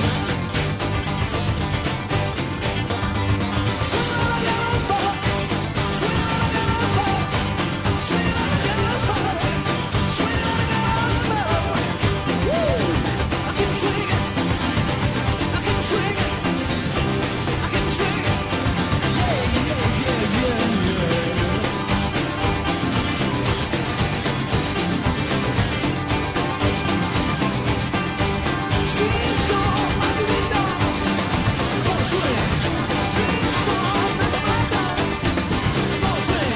Swinging on the gallows pole. Swinging on the gallows pole. Swinging on the gallows pole. Swinging on the gallows pole. Woo! I keep swinging. I keep swinging. I keep swinging. Yeah, yeah, yeah, yeah, yeah. Sing song, I do it down. Gonna swing. Sing song, never mind down. Gonna swing.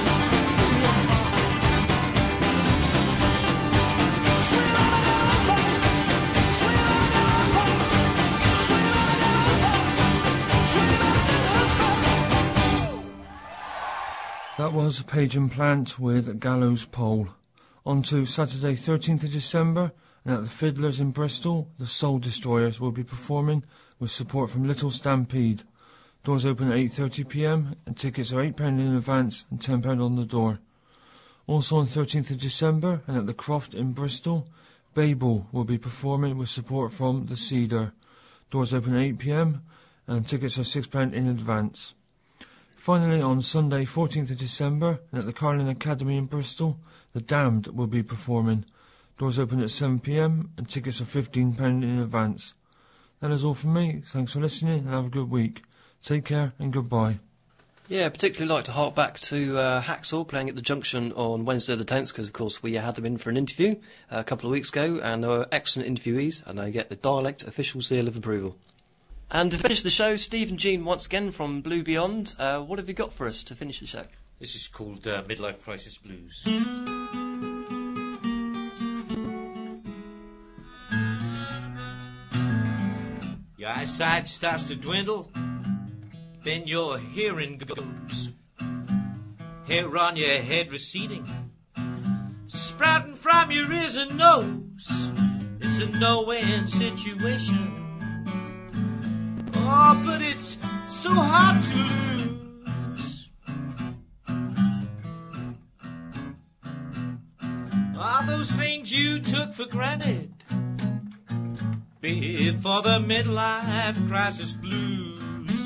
Swing on the gallows pole. Swing on the gallows pole. Swing on the gallows pole. Swing on the gallows pole. That was Page and Plant with Gallows Pole. On to Saturday thirteenth of December, and at the Fiddlers in Bristol, the Soul Destroyers will be performing with support from Little Stampede. Doors open at eight thirty p m and tickets are eight pounds in advance and ten pounds on the door. Also on thirteenth of December, and at the Croft in Bristol, Babel will be performing with support from The Cedar. Doors open at eight p m and tickets are six pounds in advance. Finally, on Sunday fourteenth of December, and at the Carlin Academy in Bristol, The Damned will be performing. Doors open at seven p m and tickets are fifteen pounds in advance. That is all from me. Thanks for listening and have a good week. Take care and goodbye. Yeah, particularly like to hark back to uh, Hacksaw playing at the Junction on Wednesday the tenth, because of course we had them in for an interview uh, a couple of weeks ago, and they were excellent interviewees, and they get the Dialect official seal of approval. And to finish the show, Steve and Jean once again from Blue Beyond. Uh, what have you got for us to finish the show? This is called uh, Midlife Crisis Blues. Your eyesight starts to dwindle, then your hearing goes. Hair on your head receding, sprouting from your ears and nose. It's a no-win situation. Oh, but it's so hard to lose. All those things you took for granted before the midlife crisis blues.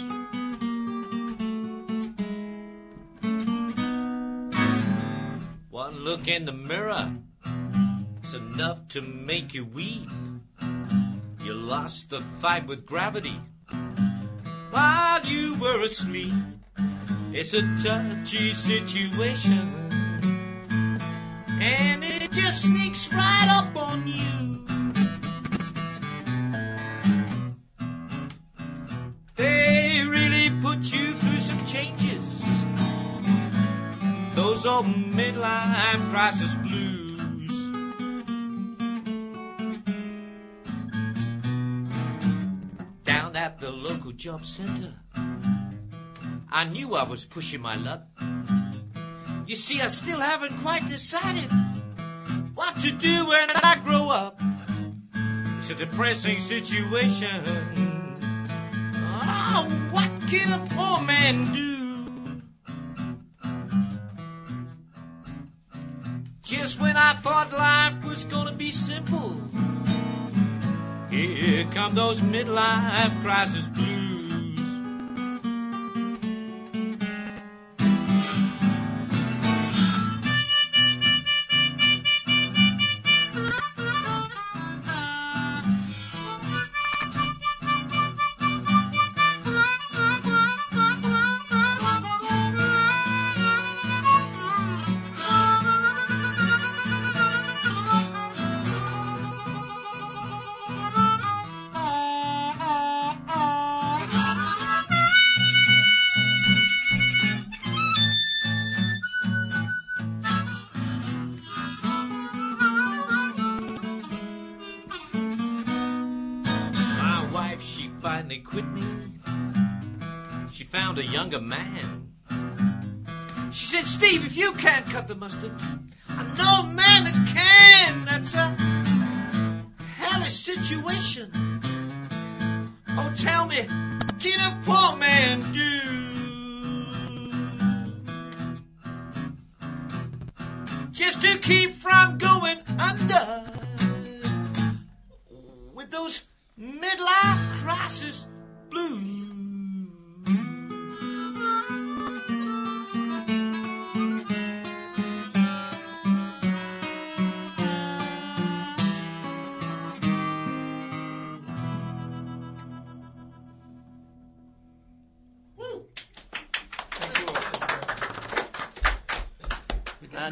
One look in the mirror is enough to make you weep. You lost the fight with gravity while you were asleep. It's a touchy situation, and it just sneaks right up on you. They really put you through some changes, those old midlife crisis blues. Down at the local job center, I knew I was pushing my luck. You see, I still haven't quite decided what to do when I grow up. It's a depressing situation. Oh, what can a poor man do? Just when I thought life was gonna be simple, here come those midlife crisis blues. Finally quit me. She found a younger man. She said, Steve, if you can't cut the mustard, I know a man that can. That's a hellish situation. Oh, tell me, what can a poor man do? Just to keep from going under with those midlife crisis blues. And,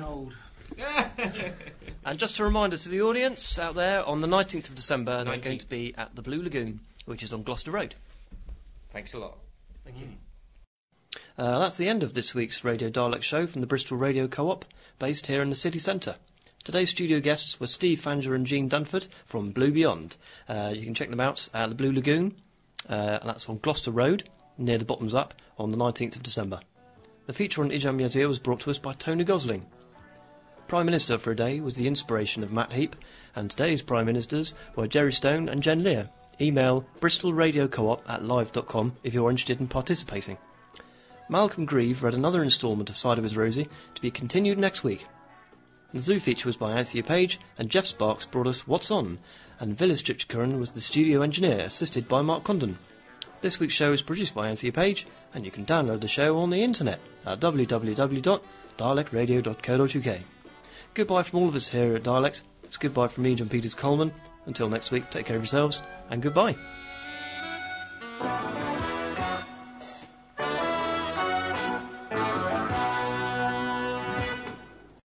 and just a reminder to the audience out there, on the nineteenth of December, they're going to be at the Blue Lagoon, which is on Gloucester Road. Thanks a lot. Thank you. Uh, that's the end of this week's Radio Dialect show from the Bristol Radio Co-op, based here in the city centre. Today's studio guests were Steve Fanger and Jean Dunford from Blue Beyond. Uh, you can check them out at the Blue Lagoon, uh, and that's on Gloucester Road, near the Bottoms Up, on the nineteenth of December. The feature on Ijam Yazir was brought to us by Tony Gosling. Prime Minister for a day was the inspiration of Matt Heap, and today's Prime Ministers were Jerry Stone and Jen Lear. Email bristolradiocoop at live dot com if you're interested in participating. Malcolm Grieve read another instalment of Side of His Rosie, to be continued next week. The zoo feature was by Anthea Page, and Jeff Sparks brought us What's On, and Vilas Chichkaran was the studio engineer, assisted by Mark Condon. This week's show is produced by Anthea Page, and you can download the show on the internet at w w w dot dialect radio dot co dot u k. Goodbye from all of us here at Dialect. It's goodbye from me, John Peters Coleman. Until next week, take care of yourselves, and goodbye.